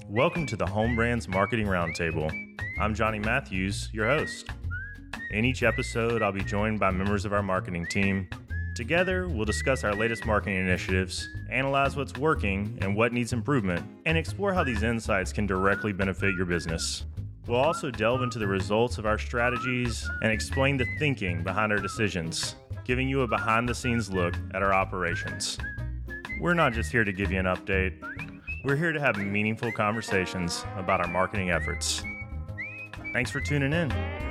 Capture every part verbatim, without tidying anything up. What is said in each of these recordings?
Welcome to the Home Brands Marketing Roundtable. I'm Johnny Matthews, your host. In each episode, I'll be joined by members of our marketing team. Together, we'll discuss our latest marketing initiatives, analyze what's working and what needs improvement, and explore how these insights can directly benefit your business. We'll also delve into the results of our strategies and explain the thinking behind our decisions, giving you a behind-the-scenes look at our operations. We're not just here to give you an update. We're here to have meaningful conversations about our marketing efforts. Thanks for tuning in.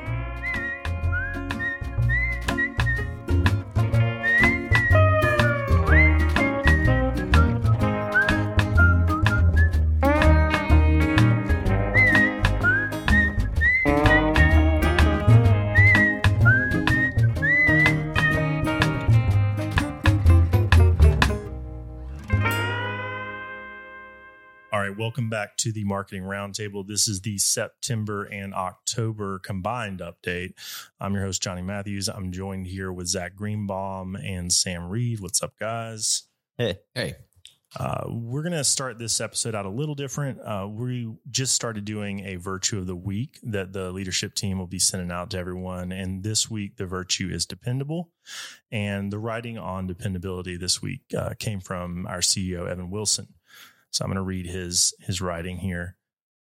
Welcome back to the Marketing Roundtable. This is the September and October combined update. I'm your host, Johnny Matthews. I'm joined here with Zach Greenbaum and Sam Reed. What's up, guys? Hey. Hey. Uh, we're going to start this episode out a little different. Uh, we just started doing a Virtue of the Week that the leadership team will be sending out to everyone. And this week, the virtue is dependable. And the writing on dependability this week uh, came from our C E O, Evan Wilson. So I'm going to read his his writing here.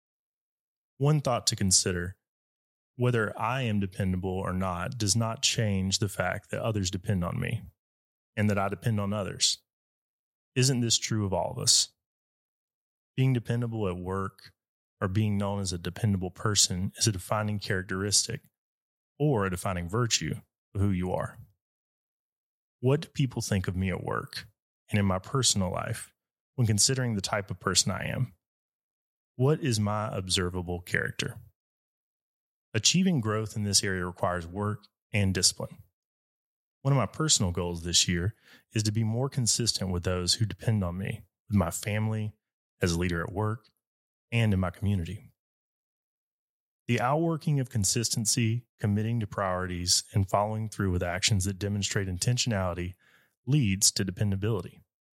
One thought to consider: whether I am dependable or not does not change the fact that others depend on me and that I depend on others. Isn't this true of all of us? Being dependable at work or being known as a dependable person is a defining characteristic or a defining virtue of who you are. What do people think of me at work and in my personal life when considering the type of person I am? What is my observable character? Achieving growth in this area requires work and discipline. One of my personal goals this year is to be more consistent with those who depend on me, with my family, as a leader at work, and in my community. The outworking of consistency, committing to priorities, and following through with actions that demonstrate intentionality leads to dependability.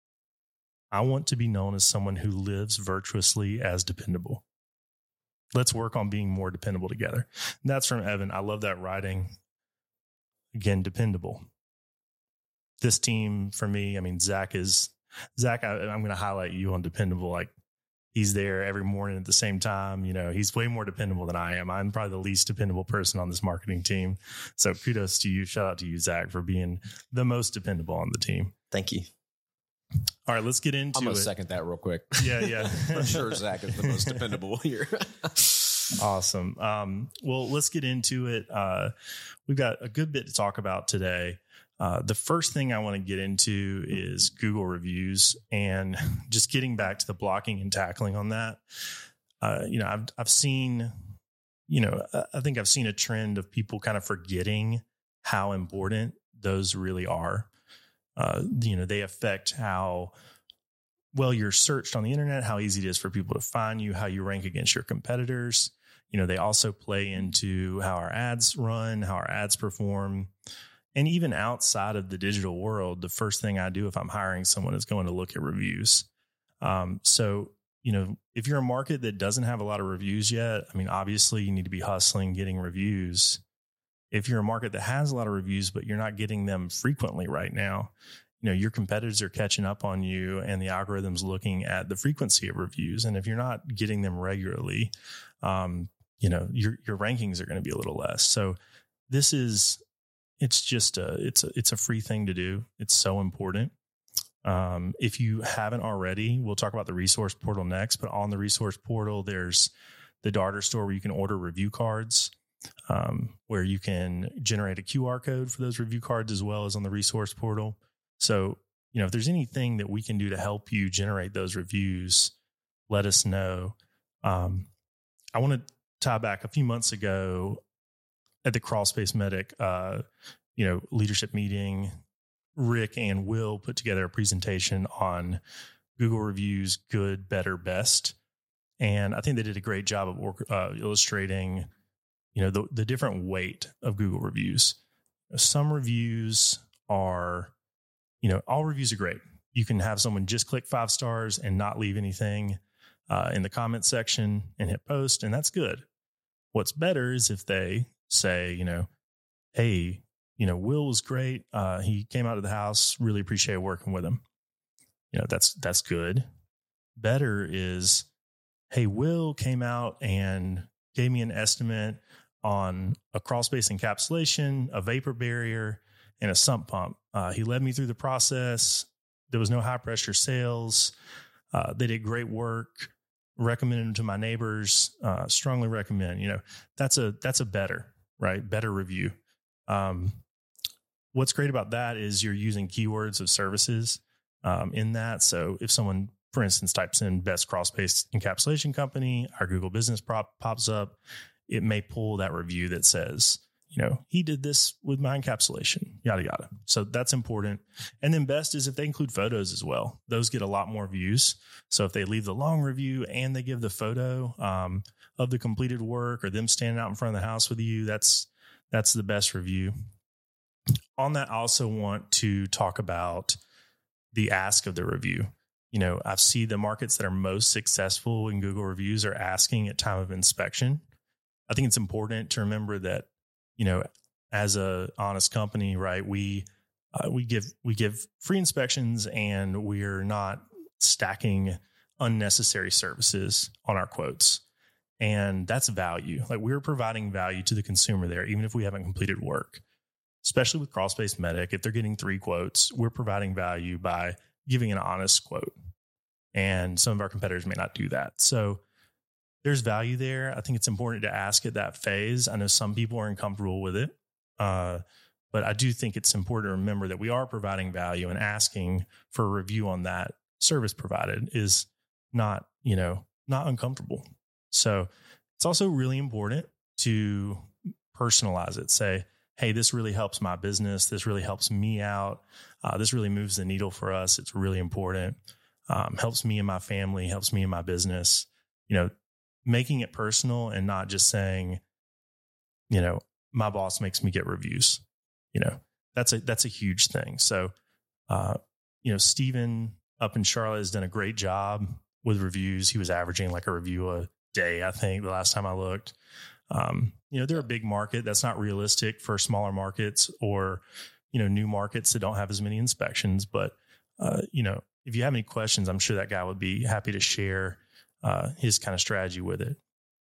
I want to be known as someone who lives virtuously as dependable. Let's work on being more dependable together. And that's from Evan. I love that writing. Again, dependable. This team, for me, I mean, Zach is, Zach, I, I'm going to highlight you on dependable. Like, he's there every morning at the same time. You know, he's way more dependable than I am. I'm probably the least dependable person on this marketing team. So kudos to you. Shout out to you, Zach, for being the most dependable on the team. Thank you. All right, let's get into it. I'm going to second that real quick. Yeah, yeah. For sure, Zach is the most dependable here. Awesome. Um, well, let's get into it. Uh, we've got a good bit to talk about today. Uh, the first thing I want to get into is Google reviews, and just getting back to the blocking and tackling on that. Uh, you know, I've I've seen, you know, I think I've seen a trend of people kind of forgetting how important those really are. Uh, you know, they affect how well you're searched on the internet, how easy it is for people to find you, how you rank against your competitors. You know, they also play into how our ads run, how our ads perform. And even outside of the digital world, the first thing I do if I'm hiring someone is going to look at reviews. Um, so, you know, if you're a market that doesn't have a lot of reviews yet, I mean, obviously you need to be hustling, getting reviews. If you're a market that has a lot of reviews, but you're not getting them frequently right now, you know, your competitors are catching up on you and the algorithm's looking at the frequency of reviews. And if you're not getting them regularly, um, you know, your, your rankings are going to be a little less. So this is, it's just a, it's a, it's a free thing to do. It's so important. Um, if you haven't already, we'll talk about the resource portal next, but on the resource portal, there's the Darter store where you can order review cards. Um, where you can generate a Q R code for those review cards as well as on the resource portal. So, you know, if there's anything that we can do to help you generate those reviews, let us know. Um, I want to tie back a few months ago at the Crawl Space Medic, uh, you know, leadership meeting. Rick and Will put together a presentation on Google reviews, good, better, best. And I think they did a great job of uh, illustrating you know, the, the different weight of Google reviews. Some reviews are, you know, all reviews are great. You can have someone just click five stars and not leave anything. uh, in the comment section and hit post, and that's good. What's better is if they say, you know, hey, you know, Will was great. Uh, he came out of the house. Really appreciate working with him. You know, that's that's good. Better is, hey, Will came out and gave me an estimate on a crawl space encapsulation, a vapor barrier, and a sump pump. Uh, he led me through the process. There was no high pressure sales. Uh, they did great work. Recommended them to my neighbors. Uh, strongly recommend. You know, that's a that's a better, right? Better review. Um, what's great about that is you're using keywords of services um, in that. So if someone, for instance, types in best crawl space encapsulation company, our Google business prop pops up. It may pull that review that says, you know, he did this with my encapsulation, yada, yada. So that's important. And then best is if they include photos as well. Those get a lot more views. So if they leave the long review and they give the photo um, of the completed work or them standing out in front of the house with you, that's that's the best review. On that, I also want to talk about the ask of the review. You know, I've seen the markets that are most successful in Google reviews are asking at time of inspection. I think it's important to remember that, you know, as a honest company, right, we uh, we give we give free inspections and we're not stacking unnecessary services on our quotes. And that's value. Like we're providing value to the consumer there, even if we haven't completed work. Especially with Crawl Space Medic, if they're getting three quotes, we're providing value by giving an honest quote. And some of our competitors may not do that. So there's value there. I think it's important to ask at that phase. I know some people are uncomfortable with it, uh, but I do think it's important to remember that we are providing value, and asking for a review on that service provided is not, you know, not uncomfortable. So it's also really important to personalize it. Say, hey, this really helps my business. This really helps me out. Uh, this really moves the needle for us. It's really important. Um, helps me and my family, helps me and my business. You know, making it personal and not just saying, you know, my boss makes me get reviews. You know, that's a that's a huge thing. So, uh, you know, Steven up in Charlotte has done a great job with reviews. He was averaging like a review a day, I think, the last time I looked. Um, you know, they're a big market. That's not realistic for smaller markets or, you know, new markets that don't have as many inspections. But, uh, you know, if you have any questions, I'm sure that guy would be happy to share uh, his kind of strategy with it.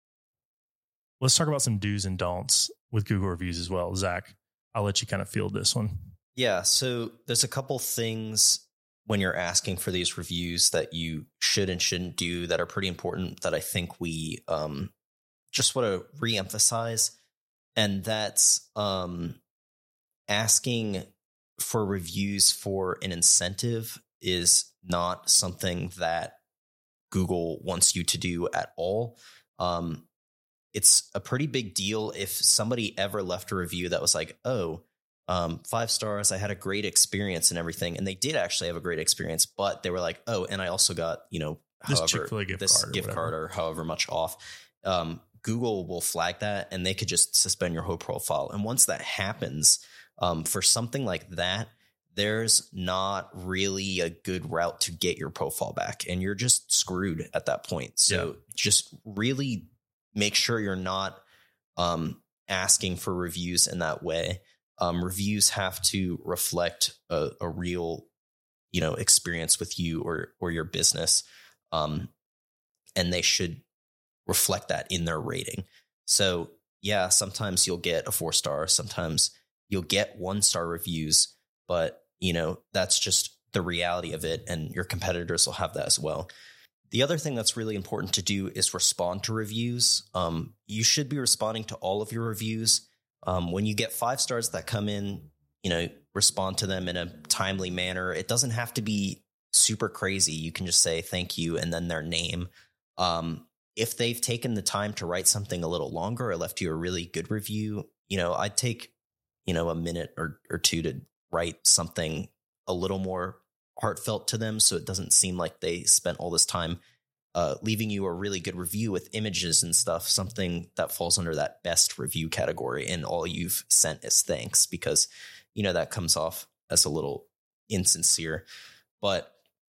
Let's talk about some do's and don'ts with Google reviews as well. Zach, I'll let you kind of field this one. Yeah. So there's a couple things when you're asking for these reviews that you should and shouldn't do that are pretty important that I think we, um, just want to reemphasize, and that's um, asking for reviews for an incentive is not something that Google wants you to do at all. Um, it's a pretty big deal if somebody ever left a review that was like, oh, um, five stars, I had a great experience and everything. And they did actually have a great experience, but they were like, oh, and I also got, you know, this however, Chick-fil-A gift this card or gift whatever. card or however much off. Um, Google will flag that and they could just suspend your whole profile. And once that happens, um, for something like that, there's not really a good route to get your profile back, and you're just screwed at that point. So yeah. Just really make sure you're not um, asking for reviews in that way. Um, reviews have to reflect a, a real, you know, experience with you or or your business, um, and they should reflect that in their rating. So yeah, sometimes you'll get a four star, sometimes you'll get one star reviews, but you know, that's just the reality of it. And your competitors will have that as well. The other thing that's really important to do is respond to reviews. Um, you should be responding to all of your reviews. Um, when you get five stars that come in, you know, respond to them in a timely manner. It doesn't have to be super crazy. You can just say thank you and then their name. Um, If they've taken the time to write something a little longer or left you a really good review, you know, I'd take, you know, a minute or, or two to write something a little more heartfelt to them. So it doesn't seem like they spent all this time uh, leaving you a really good review with images and stuff, something that falls under that best review category. And all you've sent is thanks, because, you know, that comes off as a little insincere. But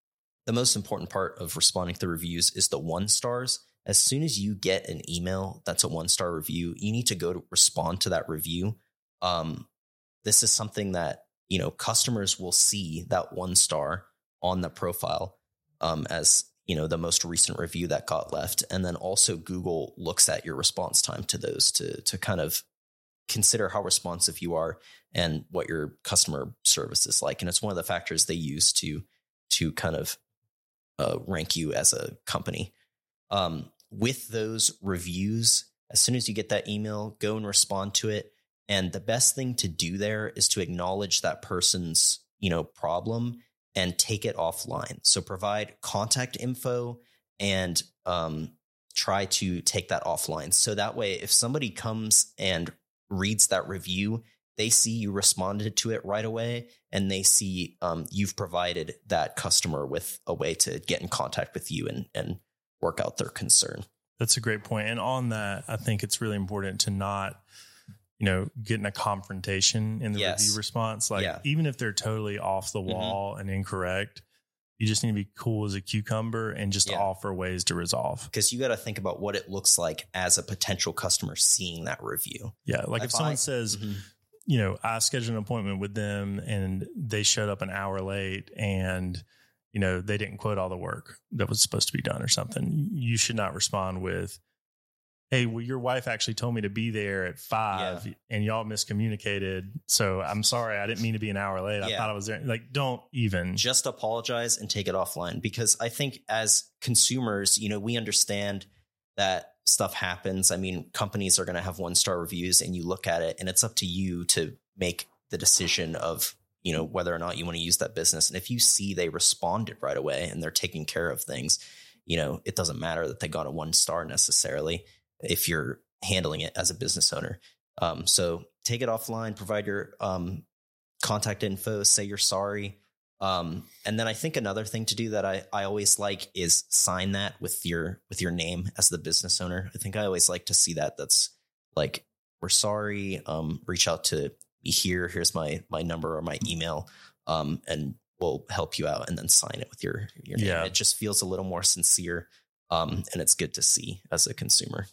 the most important part of responding to the reviews is the one stars. As soon as you get an email that's a one star review, you need to go to respond to that review. Um, this is something that, you know, customers will see that one star on the profile um, as, you know, the most recent review that got left. And then also Google looks at your response time to those to, to kind of consider how responsive you are and what your customer service is like. And it's one of the factors they use to, to kind of uh, rank you as a company. Um, with those reviews, as soon as you get that email, go and respond to it. And the best thing to do there is to acknowledge that person's, you know, problem and take it offline. So provide contact info and um, try to take that offline. So that way, if somebody comes and reads that review, they see you responded to it right away, and they see um, you've provided that customer with a way to get in contact with you and, and work out their concern. That's a great point. And on that, I think it's really important to not, you know, get in a confrontation in the Yes. review response. Like, Yeah. even if they're totally off the wall mm-hmm. and incorrect, you just need to be cool as a cucumber and just Yeah. offer ways to resolve. Because you got to think about what it looks like as a potential customer seeing that review. Yeah. Like if, If someone I- says, Mhm. you know, I scheduled an appointment with them and they showed up an hour late and, you know, they didn't quote all the work that was supposed to be done or something. You should not respond with, hey, well, your wife actually told me to be there at five Yeah. and y'all miscommunicated. So I'm sorry. I didn't mean to be an hour late. I Yeah. thought I was there. Like, don't even. Just apologize and take it offline, because I think as consumers, you know, we understand that stuff happens. I mean, companies are going to have one star reviews, and you look at it and it's up to you to make the decision of, you know, whether or not you want to use that business. And if you see they responded right away and they're taking care of things, you know, it doesn't matter that they got a one star necessarily if you're handling it as a business owner. Um, so take it offline, provide your um, contact info, say you're sorry. Um, and then I think another thing to do that I, I always like is sign that with your, with your name as the business owner. I think I always like to see that. That's like, we're sorry. Um, reach out to me here. Here's my, my number or my email. Um, and we'll help you out, and then sign it with your, your name. Yeah. It just feels a little more sincere. Um, and it's good to see as a consumer.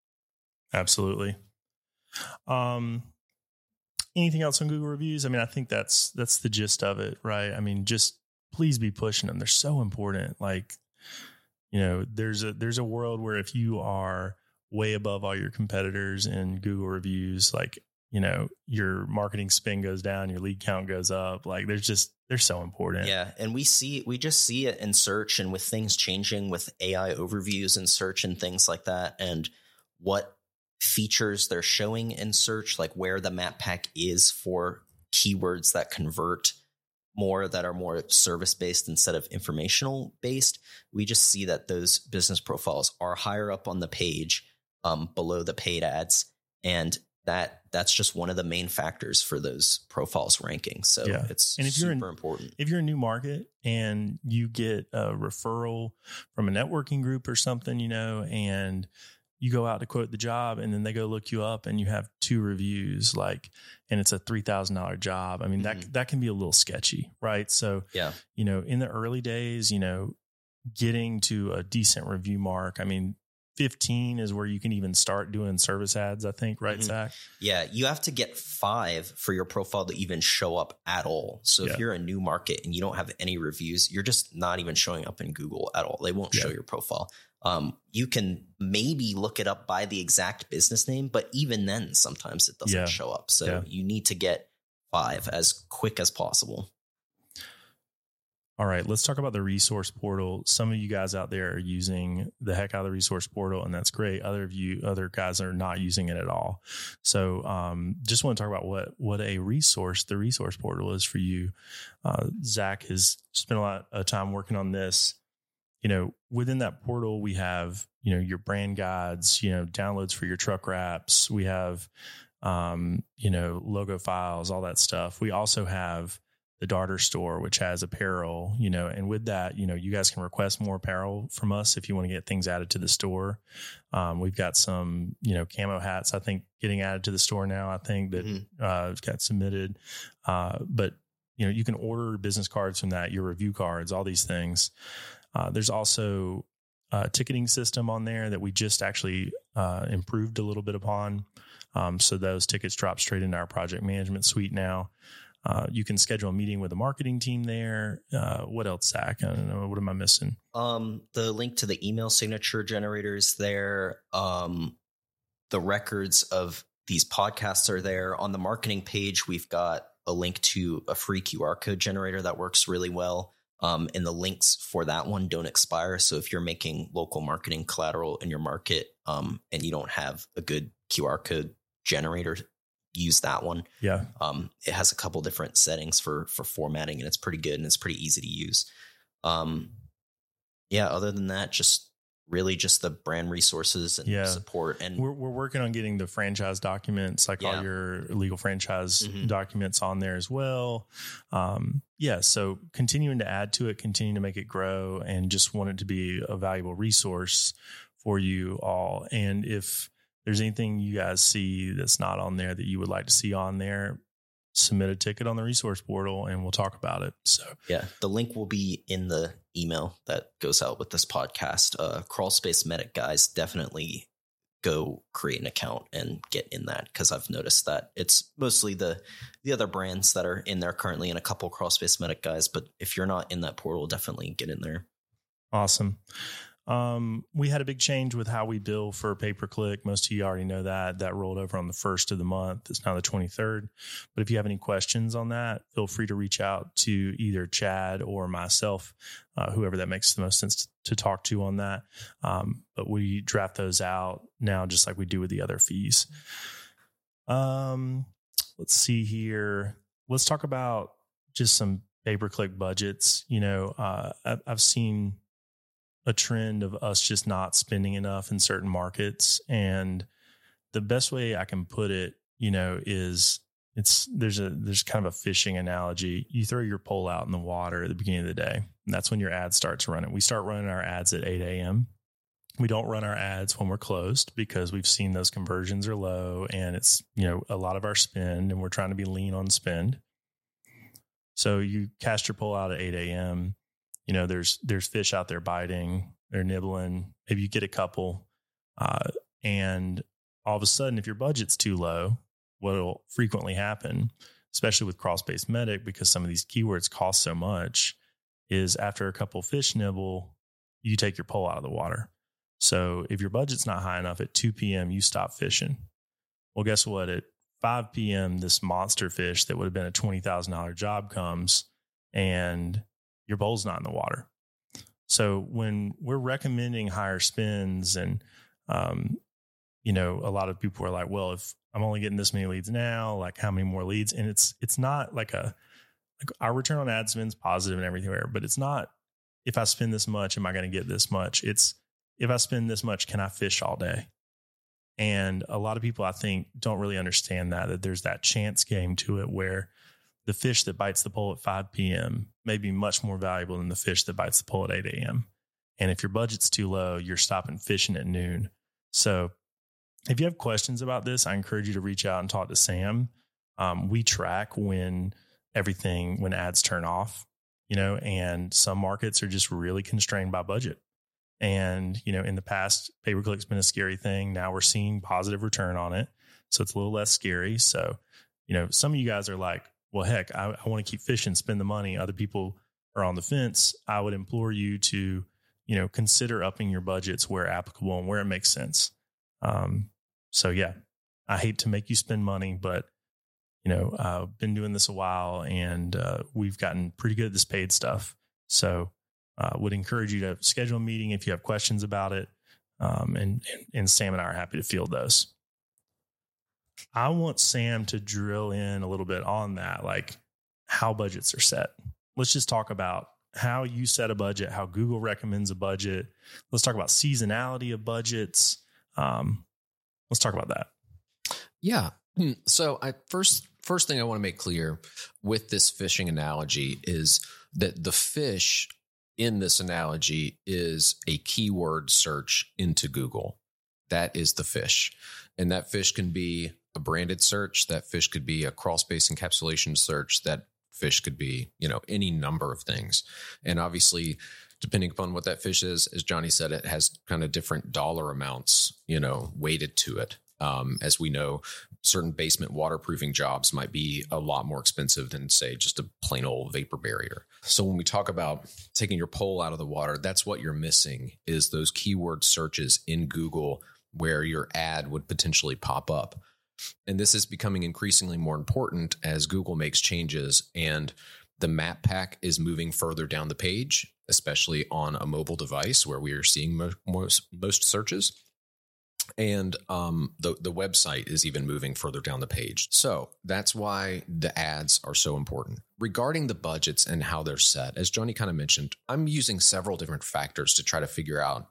Absolutely. Um, anything else on Google reviews? I mean, I think that's, that's the gist of it, right? I mean, just please be pushing them. They're so important. Like, you know, there's a, there's a world where if you are way above all your competitors in Google reviews, like, you know, your marketing spin goes down, your lead count goes up. Like, there's just, they're so important. Yeah. And we see, we just see it in search, and with things changing with A I overviews in search and things like that, and what features they're showing in search, like where the map pack is for keywords that convert more, that are more service based instead of informational based. We just see that those business profiles are higher up on the page, um, below the paid ads. And that that's just one of the main factors for those profiles ranking. So Yeah. it's And if super you're in- important. If you're a new market and you get a referral from a networking group or something, you know, and you go out to quote the job and then they go look you up and you have two reviews, like, and it's a three thousand dollars job. I mean, Mhm. that, that can be a little sketchy, right? So, Yeah. you know, in the early days, you know, getting to a decent review mark, I mean, fifteen is where you can even start doing service ads, I think, right, Mhm. Zach? Yeah, you have to get five for your profile to even show up at all. So Yeah. if you're a new market and you don't have any reviews, you're just not even showing up in Google at all. They won't Yeah. show your profile. Um, you can maybe look it up by the exact business name, but even then, sometimes it doesn't Yeah. show up. So Yeah. you need to get five as quick as possible. All right, let's talk about the resource portal. Some of you guys out there are using the heck out of the resource portal, and that's great. Other of you, other guys are not using it at all. So um, just want to talk about what, what a resource, the resource portal is for you. Uh, Zach has spent a lot of time working on this. You know, within that portal, we have, you know, your brand guides, you know, downloads for your truck wraps. We have, um, you know, logo files, all that stuff. We also have the Darter store, which has apparel, you know, and with that, you know, you guys can request more apparel from us if you want to get things added to the store. Um, we've got some, you know, camo hats, I think, getting added to the store now, I think that Mhm. uh, got submitted. Uh, but you know, you can order business cards from that, your review cards, all these things. Uh, there's also a ticketing system on there that we just actually uh, improved a little bit upon. Um, so those tickets drop straight into our project management suite now. Uh, you can schedule a meeting with the marketing team there. Uh, what else, Zach? I don't know. What am I missing? Um, the link to the email signature generators there. Um, the records of these podcasts are there. On the marketing page, we've got a link to a free Q R code generator that works really well. Um, and the links for that one don't expire. So if you're making local marketing collateral in your market um, and you don't have a good Q R code generator, use that one. Yeah. Um, it has a couple different settings for, for formatting, and it's pretty good and it's pretty easy to use. Um, yeah. Other than that, just really just the brand resources and yeah. support. And we're, we're working on getting the franchise documents, like yeah. all your legal franchise mm-hmm. documents on there as well. Um, yeah. So continuing to add to it, continue to make it grow, and just want it to be a valuable resource for you all. And if there's anything you guys see that's not on there that you would like to see on there, submit a ticket on the resource portal and we'll talk about it. So yeah, the link will be in the email that goes out with this podcast. Uh, Crawl Space Medic guys, definitely go create an account and get in that, because I've noticed that it's mostly the the other brands that are in there currently and a couple Crawl Space Medic guys. But if you're not in that portal, definitely get in there. Awesome. Um, we had a big change with how we bill for pay-per-click. Most of you already know that. That rolled over on the first of the month. It's now the twenty-third. But if you have any questions on that, feel free to reach out to either Chad or myself, uh, whoever that makes the most sense to, to talk to on that. Um, but we draft those out now just like we do with the other fees. Um, let's see here. Let's talk about just some pay-per-click budgets. You know, uh, I've, I've seen a trend of us just not spending enough in certain markets. And the best way I can put it, you know, is it's, there's a, there's kind of a fishing analogy. You throw your pole out in the water at the beginning of the day, and that's when your ad starts running. We start running our ads at eight a.m. We don't run our ads when we're closed, because we've seen those conversions are low and it's, you know, a lot of our spend, and we're trying to be lean on spend. So you cast your pole out at eight a.m. You know, there's, there's fish out there biting, they're nibbling. Maybe you get a couple, uh, and all of a sudden, if your budget's too low, what'll frequently happen, especially with Crawl Space Medic, because some of these keywords cost so much, is after a couple fish nibble, you take your pole out of the water. So if your budget's not high enough at two p.m., you stop fishing. Well, guess what? At five p.m., this monster fish that would have been a twenty thousand dollars job comes, and your bowl's not in the water. So when we're recommending higher spends, and, um, you know, a lot of people are like, well, if I'm only getting this many leads now, like how many more leads? And it's, it's not like a, like our return on ad spend is positive and everything there, but it's not, if I spend this much, am I going to get this much? It's, if I spend this much, can I fish all day? And a lot of people, I think, don't really understand that, that there's that chance game to it, where the fish that bites the pole at five p.m. may be much more valuable than the fish that bites the pole at eight a.m. And if your budget's too low, you're stopping fishing at noon. So if you have questions about this, I encourage you to reach out and talk to Sam. Um, we track when everything, when ads turn off, you know, and some markets are just really constrained by budget. And, you know, in the past, pay-per-click's been a scary thing. Now we're seeing positive return on it. So it's a little less scary. So, you know, some of you guys are like, well, heck, I, I want to keep fishing, spend the money. Other people are on the fence. I would implore you to, you know, consider upping your budgets where applicable and where it makes sense. Um, so yeah, I hate to make you spend money, but, you know, I've uh, been doing this a while, and uh, we've gotten pretty good at this paid stuff. So I uh, would encourage you to schedule a meeting if you have questions about it. Um, and, and, and Sam and I are happy to field those. I want Sam to drill in a little bit on that, like how budgets are set. Let's just talk about how you set a budget, how Google recommends a budget. Let's talk about seasonality of budgets. Um, let's talk about that. Yeah. So I first, first thing I want to make clear with this fishing analogy is that the fish in this analogy is a keyword search into Google. That is the fish. And that fish can be a branded search. That fish could be a crawl space encapsulation search. That Fish could be, you know, any number of things. And obviously, depending upon what that fish is, as Johnny said, it has kind of different dollar amounts, you know, weighted to it. Um, as we know, certain basement waterproofing jobs might be a lot more expensive than, say, just a plain old vapor barrier. So when we talk about taking your pole out of the water, that's what you're missing, is those keyword searches in Google where your ad would potentially pop up. And this is becoming increasingly more important as Google makes changes and the map pack is moving further down the page, especially on a mobile device where we are seeing mo- most, most searches. And um, the, the website is even moving further down the page. So that's why the ads are so important. Regarding the budgets and how they're set, as Johnny kind of mentioned, I'm using several different factors to try to figure out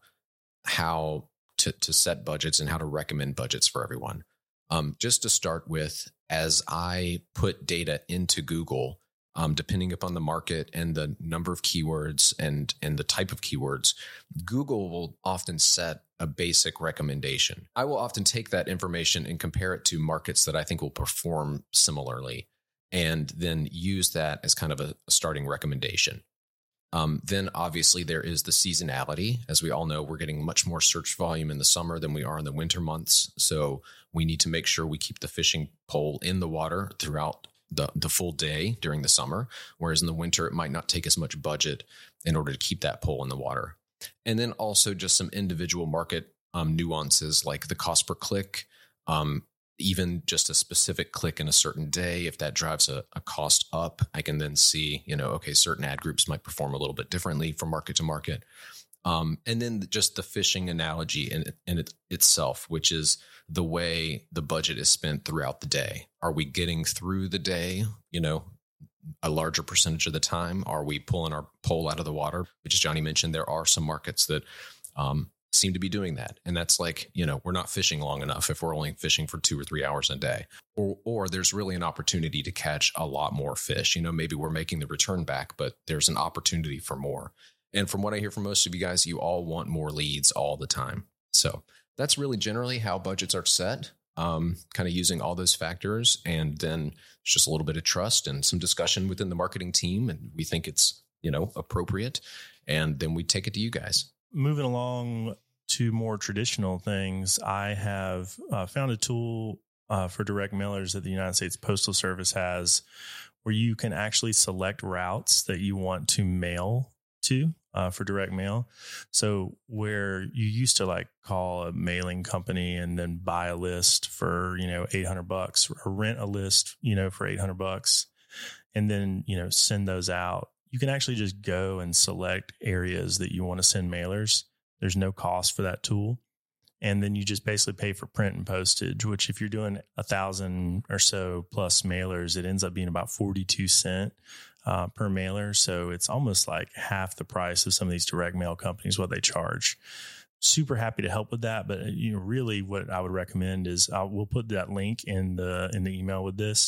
how to, to set budgets and how to recommend budgets for everyone. Um, just to start with, as I put data into Google, Um, depending upon the market and the number of keywords and, and the type of keywords, Google will often set a basic recommendation. I will often take that information and compare it to markets that I think will perform similarly, and then use that as kind of a starting recommendation. Um, then obviously there is the seasonality. As we all know, we're getting much more search volume in the summer than we are in the winter months. So we need to make sure we keep the fishing pole in the water throughout the the full day during the summer, whereas in the winter, it might not take as much budget in order to keep that pole in the water. And then also just some individual market um, nuances like the cost per click, um, even just a specific click in a certain day. If that drives a, a cost up, I can then see, you know, okay, certain ad groups might perform a little bit differently from market to market. Um, and then just the fishing analogy in, in it itself, which is the way the budget is spent throughout the day. Are we getting through the day, you know, a larger percentage of the time? Are we pulling our pole out of the water? Which, as Johnny mentioned, there are some markets that um, seem to be doing that. And that's like, you know, we're not fishing long enough if we're only fishing for two or three hours a day. Or, or there's really an opportunity to catch a lot more fish. You know, maybe we're making the return back, but there's an opportunity for more. And from what I hear from most of you guys, you all want more leads all the time. So that's really generally how budgets are set, um, kind of using all those factors. And then it's just a little bit of trust and some discussion within the marketing team. And we think it's, you know, appropriate. And then we take it to you guys. Moving along to more traditional things, I have uh, found a tool uh, for direct mailers that the United States Postal Service has where you can actually select routes that you want to mail to. Uh, for direct mail. So where you used to like call a mailing company and then buy a list for, you know, eight hundred bucks or rent a list, you know, for eight hundred bucks and then, you know, send those out. You can actually just go and select areas that you want to send mailers. There's no cost for that tool. And then you just basically pay for print and postage, which if you're doing a thousand or so plus mailers, it ends up being about forty-two cents uh, per mailer. So it's almost like half the price of some of these direct mail companies, what they charge. Super happy to help with that. But you know, really what I would recommend is uh, we'll put that link in the, in the email with this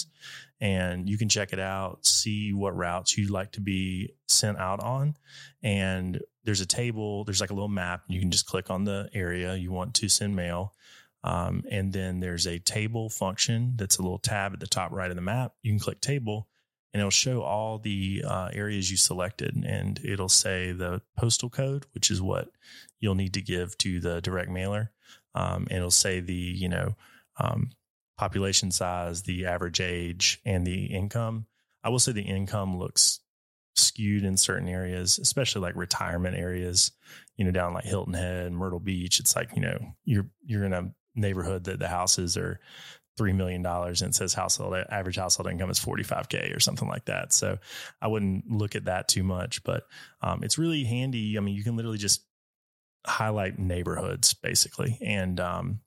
and you can check it out, see what routes you'd like to be sent out on. And there's a table, there's like a little map. You can just click on the area you want to send mail. Um, and then there's a table function that's a little tab at the top right of the map. You can click table and it'll show all the uh, areas you selected, and it'll say the postal code, which is what you'll need to give to the direct mailer. Um, and it'll say the, you know, um, population size, the average age, and the income. I will say the income looks skewed in certain areas, especially like retirement areas, you know, down like Hilton Head, Myrtle Beach. It's like, you know, you're, you're in a neighborhood that the houses are three million dollars and it says household average household income is forty-five K or something like that. So I wouldn't look at that too much, but um, it's really handy. I mean, you can literally just highlight neighborhoods basically and um,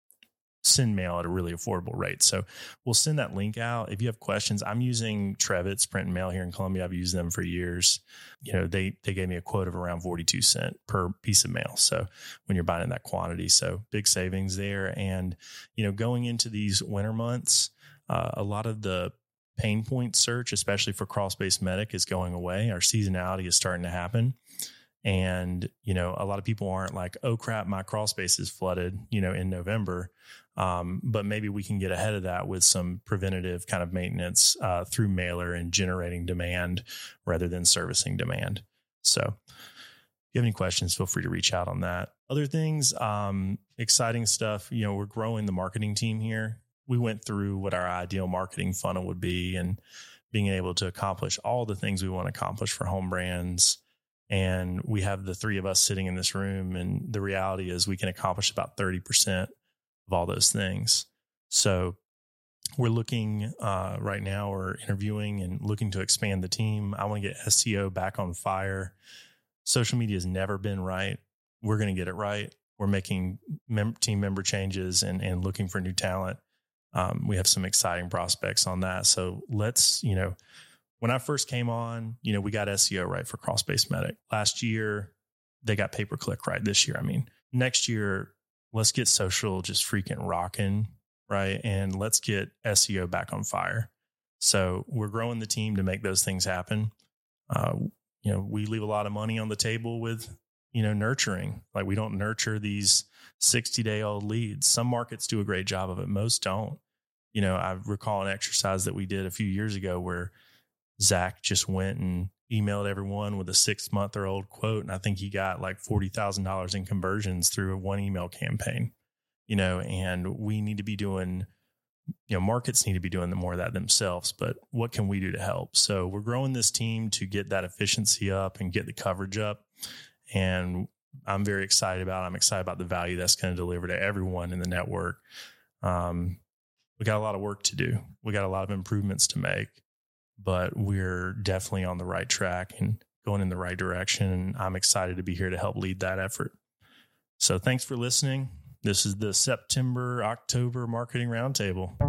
send mail at a really affordable rate. So we'll send that link out. If you have questions, I'm using Trevitz Print and Mail here in Columbia. I've used them for years. You know, they, they gave me a quote of around forty-two cents per piece of mail. So when you're buying in that quantity, so big savings there. And, you know, going into these winter months, uh, a lot of the pain point search, especially for crawl space medic, is going away. Our seasonality is starting to happen. And, you know, a lot of people aren't like, oh crap, my crawl space is flooded, you know, in November. Um, but maybe we can get ahead of that with some preventative kind of maintenance uh, through mailer and generating demand rather than servicing demand. So if you have any questions, feel free to reach out on that. Other things, um, exciting stuff, you know, we're growing the marketing team here. We went through what our ideal marketing funnel would be and being able to accomplish all the things we want to accomplish for Home Brands. And we have the three of us sitting in this room. And the reality is we can accomplish about thirty percent of all those things. So we're looking uh, right now, we're interviewing and looking to expand the team. I want to get S E O back on fire. Social media has never been right. We're going to get it right. We're making mem- team member changes and, and looking for new talent. Um, we have some exciting prospects on that. So let's, you know, when I first came on, you know, we got S E O right for Crawl Space Medic. Last year, they got pay-per-click right. This year, I mean, next year, let's get social just freaking rocking, right? And let's get S E O back on fire. So we're growing the team to make those things happen. Uh, you know, we leave a lot of money on the table with, you know, nurturing. Like we don't nurture these sixty-day-old leads. Some markets do a great job of it. Most don't. You know, I recall an exercise that we did a few years ago where Zach just went and emailed everyone with a six-month-old quote, and I think he got like forty thousand dollars in conversions through a one email campaign. You know, and we need to be doing, you know, markets need to be doing more of that themselves, but what can we do to help? So we're growing this team to get that efficiency up and get the coverage up. And I'm very excited about it. I'm excited about the value that's going to deliver to everyone in the network. Um, we got a lot of work to do. We got a lot of improvements to make, but we're definitely on the right track and going in the right direction. And I'm excited to be here to help lead that effort. So thanks for listening. This is the September, October Marketing Roundtable.